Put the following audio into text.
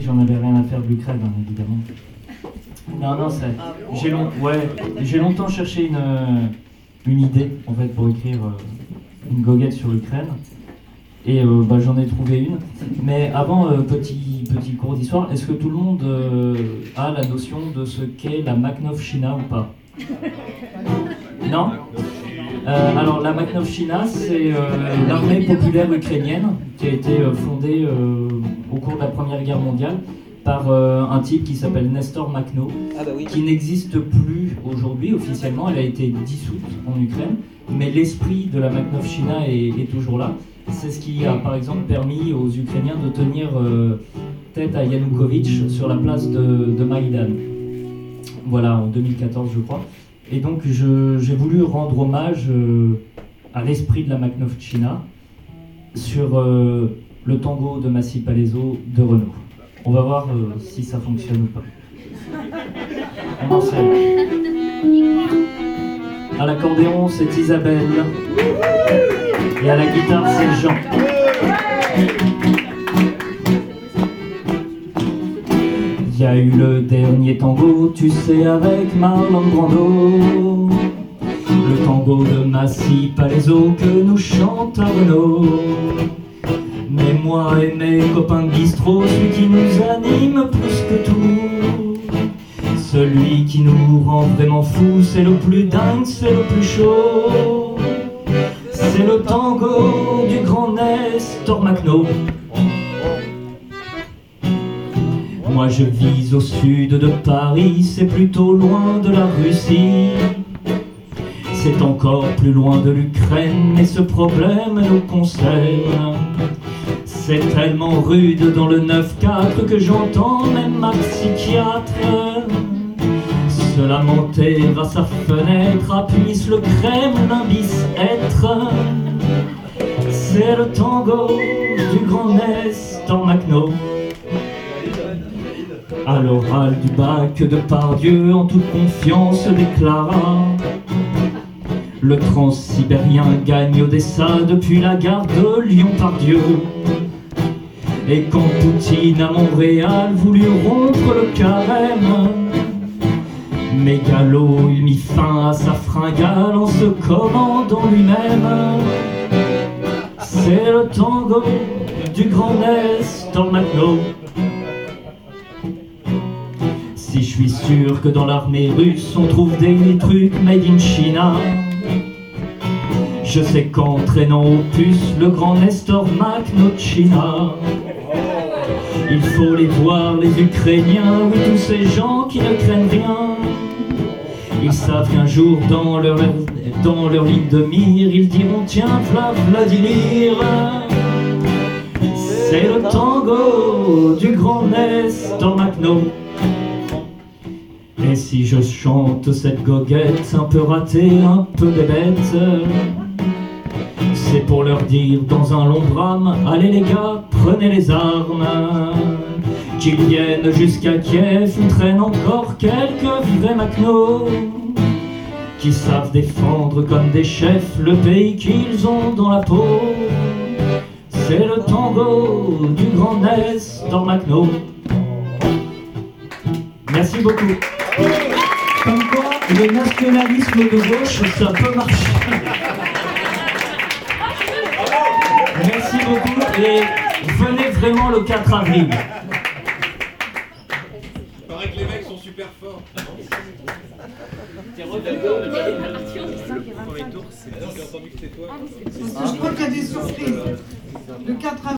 j'en avais rien à faire de l'Ukraine, hein, évidemment. Non, j'ai longtemps cherché une idée, en fait, pour écrire une goguette sur l'Ukraine. Et j'en ai trouvé une. Mais avant, petit cours d'histoire, est-ce que tout le monde a la notion de ce qu'est la Makhnovchina ou pas? Non? Alors la Makhnovchina, c'est l'armée populaire ukrainienne qui a été fondée au cours de la Première Guerre mondiale par un type qui s'appelle Nestor Makhno, qui n'existe plus aujourd'hui officiellement. Elle a été dissoute en Ukraine, mais l'esprit de la Makhnovchina est toujours là. C'est ce qui a par exemple permis aux Ukrainiens de tenir tête à Yanukovych sur la place de Maïdan. Voilà, en 2014 je crois. Et donc j'ai voulu rendre hommage à l'esprit de la Makhnovchina sur le tango de Massy Palaiso de Renaud. On va voir si ça fonctionne ou pas. On enseigne. À l'accordéon, c'est Isabelle. Et à la guitare, c'est Jean. Il y a eu le dernier tango, tu sais, avec Marlon Brando. Le tango de Massy Palaiso que nous chante Renaud. Mais moi et mes copains de bistrot, celui qui nous anime plus que tout, celui qui nous rend vraiment fous, c'est le plus dingue, c'est le plus chaud. C'est le tango du grand Nestor Makhno. Moi je vise au sud de Paris, c'est plutôt loin de la Russie. C'est encore plus loin de l'Ukraine, et ce problème nous concerne. C'est tellement rude dans le 9-4 que j'entends même ma psychiatre se lamenter à sa fenêtre, appuie le Kremlin bis être. C'est le tango du grand Nestor Makhno. À l'oral du bac de Pardieu, en toute confiance déclara: le transsibérien gagne Odessa depuis la gare de Lyon-Pardieu. Et quand Poutine à Montréal voulut rompre le carême, Mégalo, il mit fin à sa fringale en se commandant lui-même. C'est le tango du grand Nestor Makhno. Si je suis sûr que dans l'armée russe on trouve des trucs made in China, je sais qu'en traînant au puce le grand Nestor Makhnovchina. Il faut les voir, les Ukrainiens, oui, tous ces gens qui ne craignent rien. Ils savent qu'un jour, dans leur ligne de mire, ils diront: tiens, Vladimir. C'est le tango du grand Nestor Makhno. Et si je chante cette goguette un peu ratée, un peu bébête, c'est pour leur dire dans un long drame: allez les gars, prenez les armes. Qu'ils viennent jusqu'à Kiev, où traînent encore quelques vrais Makhno qui savent défendre comme des chefs le pays qu'ils ont dans la peau. C'est le tango du grand Nestor Makhno. Merci beaucoup. Comme quoi, le nationalisme de gauche, ça peut marcher. Merci beaucoup et venez vraiment le 4 avril. Il paraît que les mecs sont super forts. Le premier tour, c'est... J'ai entendu que c'était toi. Je crois qu'il y a des surprises. Le 4 avril.